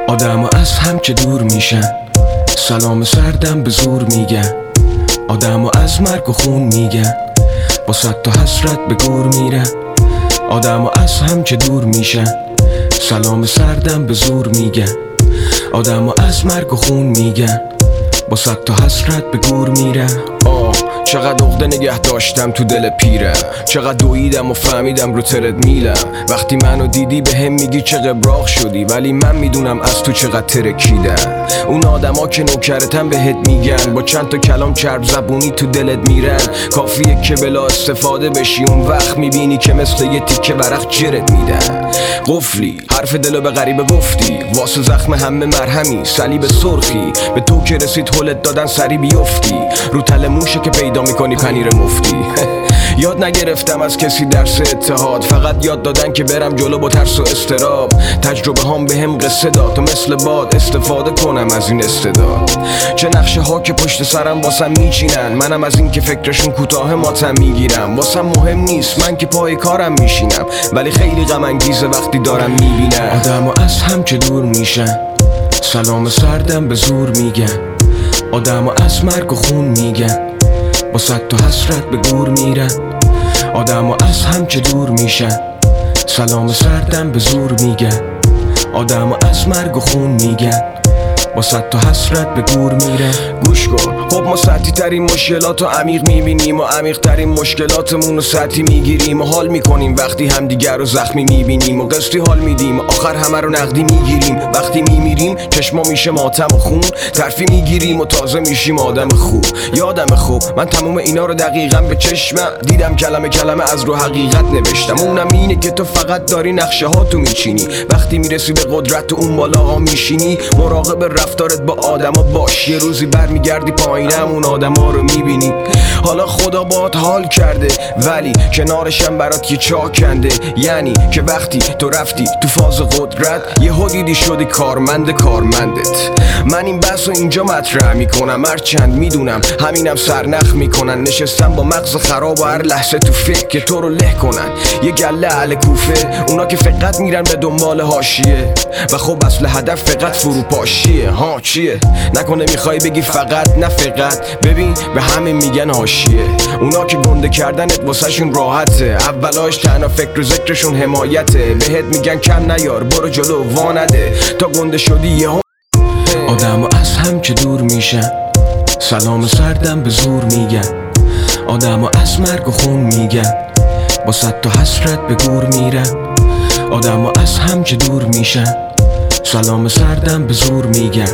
آدم از هم که دور میشن، سلام سردم به زور میگن. آدم از مرگ و خون میگن، با صد تا حسرت به گور میرن. آدم از هم که دور میشن، سلام سردم به زور میگن. آدم از مرگ و خون میگن، با صد تا حسرت به گور میرن. چقدر عقده نگه داشتم تو دل پیرم، چقدر دویدم و فهمیدم رو ترد میلم. وقتی منو دیدی به هم میگی چه قبراق شدی، ولی من میدونم از تو چقدر ترکیدم. اون آدما که نوکرتن بهت میگن، با چند تا کلام چرب زبونی تو دلت میرن. کافیه که بلا استفاده بشی، اون وقت میبینی که مثل یه تیکه ورق جرت میدن. قفلی حرف دلو به غریبه گفتی، واسه زخم همه مرهمی صلیب سرخی. به تو که رسید هلت دادن سری بیفتی، رو تل موشه که پیدا میکنی پنیر مفتی. یاد نگرفتم از کسی درس اتحاد، فقط یاد دادن که برم جلو با ترس و استراب. تجربه هام به هم قصه داد تا مثل باد استفاده کنم از این استعداد. چه نقشه ها که پشت سرم واسم میچینن، منم از این که فکرشون کوتاه ماتم میگیرم. واسم مهم نیست من که پای کارم میشینم، ولی خیلی غم انگیزه وقتی دارم میبینم آدمو از هم که دور میشن، سلام سردم به زور میگن. آدمو از مرگ و خون میگن، با صد تا حسرت به گور میرن. آدمو از هم که دور میشن، سلام سردم به زور میگن. آدمو از مرگ و خون میگن، با صد تا حسرت به گور میرن. گوش کن، خب ما سطحی ترین مشکلات رو عمیق میبینیم و عمیق ترین مشکلاتمون رو سطحی میگیریم و حال میکنیم وقتی همدیگر رو زخمی میبینیم و قسطی حال میدیم، آخر همه رو نقدی میگیریم. وقتی میمیریم چشما میشه ماتم و خون، ترفی میگیریم و تازه میشیم آدم خوب. یادم خوب من تموم اینا رو دقیقا به چشمم دیدم، کلمه کلمه از رو حقیقت نوشتم. اونم اینه که تو فقط داری نقشه ها تو میچینی، وقتی میرسی به قدرت تو اون بالاها میشینی. مراقب رفتارت با آدما باش، یه روزی برمیگردی پایینم اون آدما رو میبینی. حالا خدا باهات حال کرده، ولی کنارشم برات یه چاه کنده. یعنی که وقتی تو رفتی تو فاز قدرت، یهو دیدی شدی کارمندت. من این بحثو اینجا مطرح میکنم، هرچند میدونم همینم سرنخ میکنن. نشستم با مغز خراب و هر لحظه تو فکر که تو رو له کنن. یه گله اهل کوفه، اونا که فقط میرن به دنبال حاشیه و خب اصل هدف فقط فروپاشیه. ها چیه؟ نکنه میخوای بگی فقط، نه فقط. ببین به همه میگن حاشیه، اونا که گنده کردنت واسه شون راحته. اولاش تنها فکر و ذکرشون حمایته، بهت میگن کم نیار برو جلو وانده تا گنده شدی یهو. آدمو از هم که دور میشن، سلام سردم به زور میگن. آدمو از مرگ و خون میگن، با صد تا حسرت به گور میرن. آدمو از هم که دور میشن، سلام سردم به زور میگن.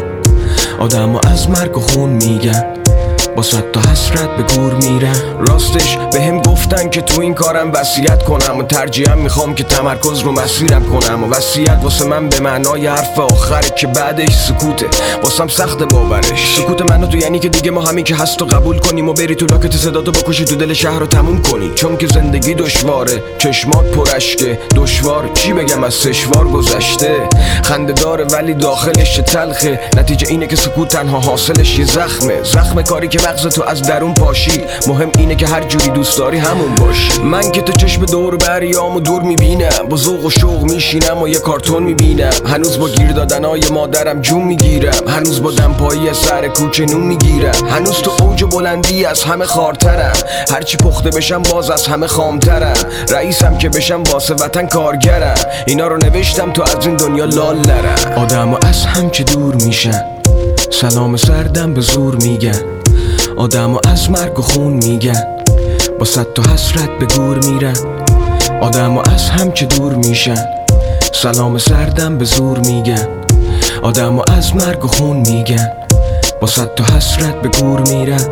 آدمو از مرگ و خون میگن، با صد تا حسرت به گور میرن. راستش به هم گفتن که تو این کارم وصیت کنم و ترجیحاً میخوام که تمرکز رو مسیرم کنم. و وصیت واسه من به معنای حرف آخره که بعدش سکوته، واسم سخت باورش. سکوت منو تو یعنی که دیگه ما همین که هست و قبول کنیم و بری تو لاکت صداتو بکشی تو دل شهر رو تموم کنی. چون که زندگی دشواره، چشمات پرشکه. دشوار چی بگم از سشوار گذشته. خنده داره ولی داخلش تلخه، نتیجه اینه که سکوت تنها حاصلش یه زخم کاری که مغز تو از درون پاشید. مهم اینه که هر جوری دوست داری همون باش. من که تو چشم دور بریام و دور میبینم، با ذوق و شوق میشینم و یه کارتون میبینم. هنوز با گیر دادنای مادرم جون میگیرم، هنوز با دمپایی سر کوچه نون میگیرم. هنوز تو اوج بلندی از همه خارترم، هرچی پخته بشم باز از همه خامترم. رئیسم که بشم واسه وطن کارگرم، اینا رو نوشتم تو از این دنیا لال نرم. آدمو از هم که دور میشن، سلام سردم به زور میگن. آدمو از مرگ و خون میگن، با صد تا حسرت به گور میرن. آدمو از هم که دور میشن، سلام سردم به زور میگن. آدمو از مرگ و خون میگن، با صد تا حسرت به گور میرن.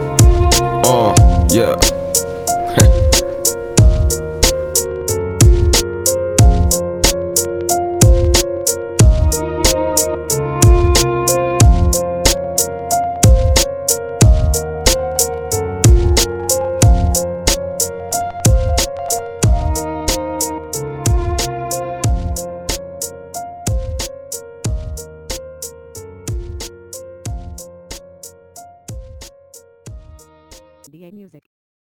DA Music.